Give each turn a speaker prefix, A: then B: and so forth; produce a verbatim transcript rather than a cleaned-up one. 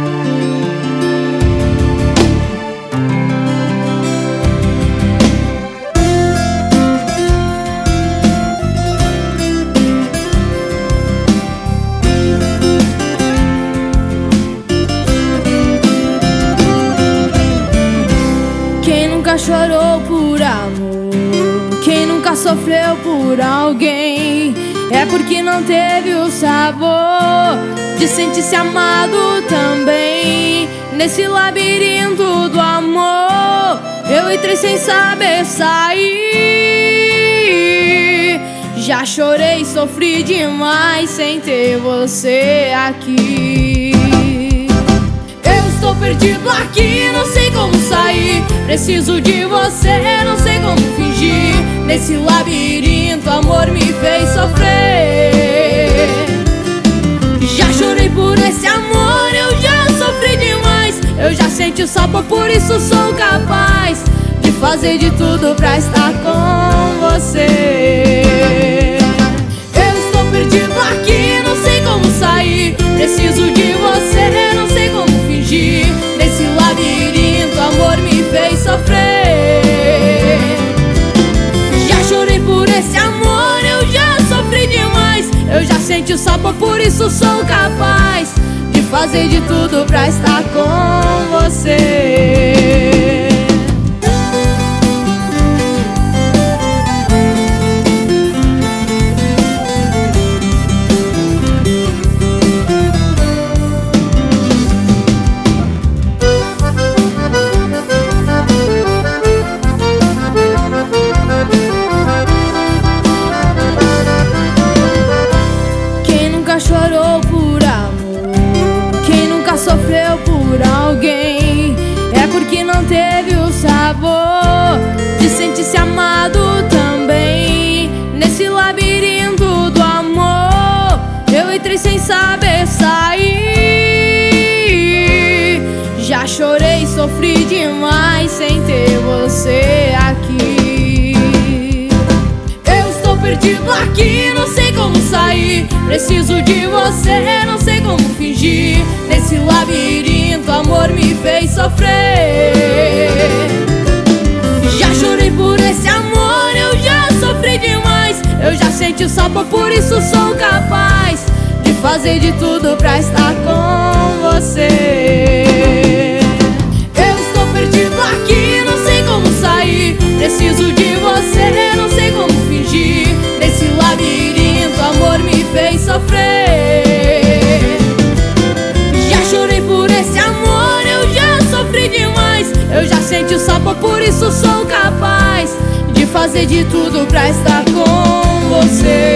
A: Quem nunca chorou por amor, quem nunca sofreu por alguém, é porque não teve o sabor de sentir-se amado também. Nesse labirinto do amor, eu entrei sem saber sair. Já chorei, sofri demais sem ter você aqui. Eu estou perdido aqui, não sei como sair. Preciso de você, não sei como fingir. Nesse labirinto, amor me fez sofrer. Já chorei por esse amor, eu já sofri demais. Eu já senti o sabor, por isso sou capaz de fazer de tudo pra estar com você. Eu estou perdido aqui, não sei como sair. Preciso de você, não sei como fingir. Nesse labirinto, amor me fez sofrer. Já chorei por esse amor, eu já sofri demais. Eu já senti o sabor, por isso sou capaz de fazer de tudo pra estar com você. Chorou por amor, quem nunca sofreu por alguém, é porque não teve o sabor de sentir-se amado também. Nesse labirinto do amor, eu entrei sem saber sair. Já chorei, sofri demais sem ter você aqui. Eu estou perdido aqui, não sei como sair. Preciso de você, não sei como fingir. Nesse labirinto, amor me fez sofrer. Já chorei por esse amor, eu já sofri demais. Eu já senti o sabor, por isso sou capaz de fazer de tudo pra estar com você. Eu estou perdido aqui, não sei como sair. Preciso de você, não sei como fingir. Nesse labirinto, amor me fez sofrer. Já chorei por esse amor, eu já sofri demais. Eu já senti o sabor, por isso sou capaz de fazer de tudo pra estar com você.